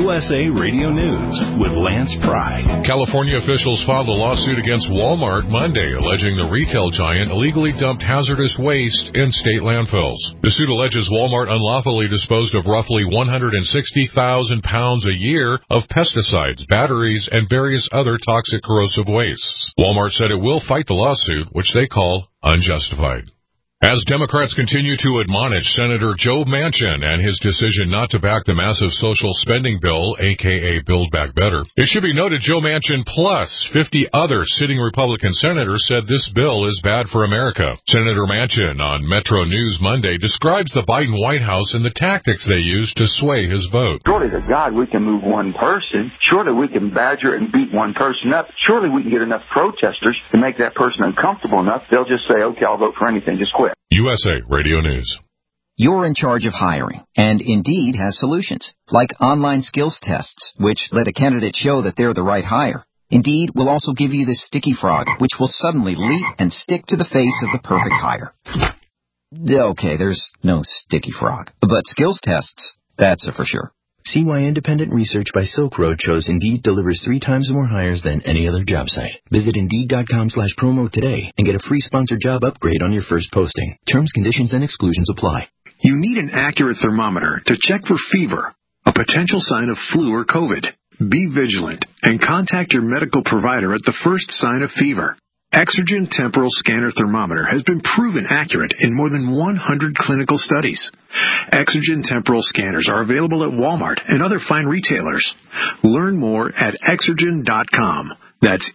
USA Radio News with Lance Pry. California officials filed a lawsuit against Walmart Monday, alleging the retail giant illegally dumped hazardous waste in state landfills. The suit alleges Walmart unlawfully disposed of roughly 160,000 pounds a year of pesticides, batteries, and various other toxic corrosive wastes. Walmart said it will fight the lawsuit, which they call unjustified. As Democrats continue to admonish Senator Joe Manchin and his decision not to back the massive social spending bill, a.k.a. Build Back Better, it should be noted Joe Manchin plus 50 other sitting Republican senators said this bill is bad for America. Senator Manchin on Metro News Monday describes the Biden White House and the tactics they used to sway his vote. Surely to God we can move one person. Surely we can badger and beat one person up. Surely we can get enough protesters to make that person uncomfortable enough. They'll just say, okay, I'll vote for anything. Just quit. USA Radio News. You're in charge of hiring, and Indeed has solutions, like online skills tests, which let a candidate show that they're the right hire. Indeed will also give you this sticky frog, which will suddenly leap and stick to the face of the perfect hire. Okay, there's no sticky frog, but skills tests, that's a for sure. See why independent research by Silk Road shows Indeed delivers 3 times more hires than any other job site. Visit Indeed.com/promo today and get a free sponsored job upgrade on your first posting. Terms, conditions, and exclusions apply. You need an accurate thermometer to check for fever, a potential sign of flu or COVID. Be vigilant and contact your medical provider at the first sign of fever. Exergen Temporal Scanner Thermometer has been proven accurate in more than 100 clinical studies. Exergen Temporal Scanners are available at Walmart and other fine retailers. Learn more at Exergen.com. That's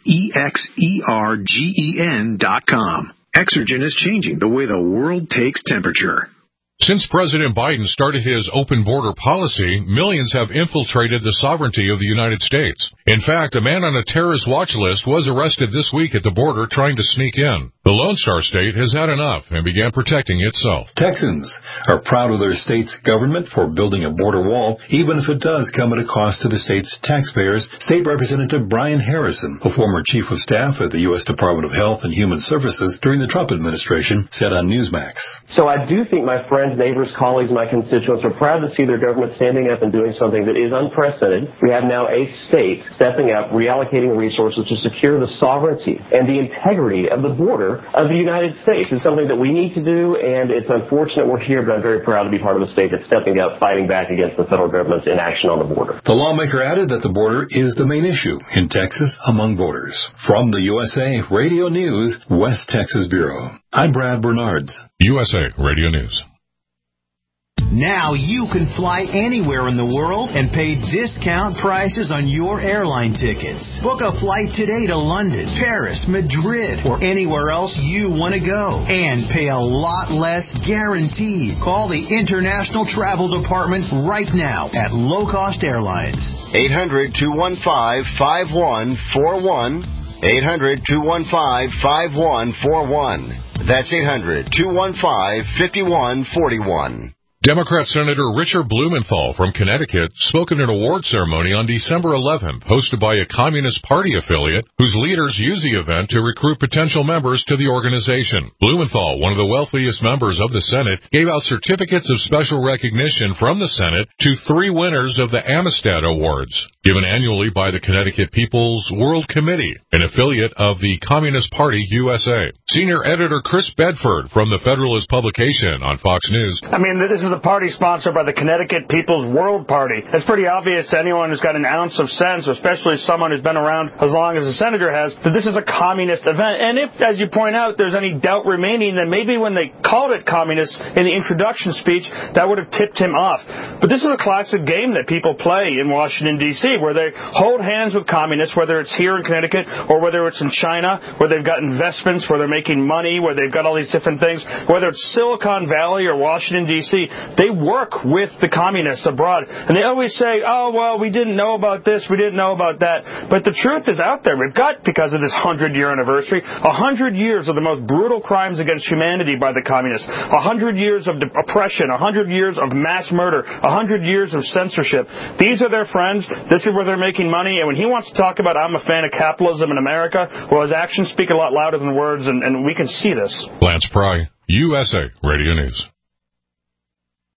EXERGEN.com. Exergen is changing the way the world takes temperature. Since President Biden started his open border policy, millions have infiltrated the sovereignty of the United States. In fact, a man on a terrorist watch list was arrested this week at the border trying to sneak in. The Lone Star State has had enough and began protecting itself. Texans are proud of their state's government for building a border wall, even if it does come at a cost to the state's taxpayers. State Representative Brian Harrison, a former chief of staff at the U.S. Department of Health and Human Services during the Trump administration, said on Newsmax. So I do think my friends, neighbors, colleagues, my constituents are proud to see their government standing up and doing something that is unprecedented. We have now a state stepping up, reallocating resources to secure the sovereignty and the integrity of the border of the United States. It's something that we need to do, and it's unfortunate we're here, but I'm very proud to be part of a state that's stepping up, fighting back against the federal government's inaction on the border. The lawmaker added that the border is the main issue in Texas among voters. From the USA Radio News, West Texas Bureau, I'm Brad Bernards. USA Radio News. Now you can fly anywhere in the world and pay discount prices on your airline tickets. Book a flight today to London, Paris, Madrid, or anywhere else you want to go. And pay a lot less guaranteed. Call the International Travel Department right now at Low Cost Airlines. 800-215-5141. 800-215-5141. That's 800-215-5141. Democrat Senator Richard Blumenthal from Connecticut spoke at an award ceremony on December 11th, hosted by a Communist Party affiliate whose leaders use the event to recruit potential members to the organization. Blumenthal, one of the wealthiest members of the Senate, gave out certificates of special recognition from the Senate to 3 winners of the Amistad Awards, given annually by the Connecticut People's World Committee, an affiliate of the Communist Party USA. Senior editor Chris Bedford from the Federalist publication on Fox News. I mean, this is a party sponsored by the Connecticut People's World Party. It's pretty obvious to anyone who's got an ounce of sense, especially someone who's been around as long as the senator has, that this is a communist event. And if, as you point out, there's any doubt remaining, then maybe when they called it communist in the introduction speech, that would have tipped him off. But this is a classic game that people play in Washington, D.C., where they hold hands with communists, whether it's here in Connecticut or whether it's in China, where they've got investments, where they're making money, where they've got all these different things, whether it's Silicon Valley or Washington, D.C., they work with the communists abroad. And they always say, oh, well, we didn't know about this, we didn't know about that. But the truth is out there. We've got, because of this 100-year anniversary, 100 years of the most brutal crimes against humanity by the communists, 100 years of oppression, 100 years of mass murder, 100 years of censorship. These are their friends. This is where they're making money. And when he wants to talk about, I'm a fan of capitalism in America, well, his actions speak a lot louder than words, and we can see this. Lance Pry, USA Radio News.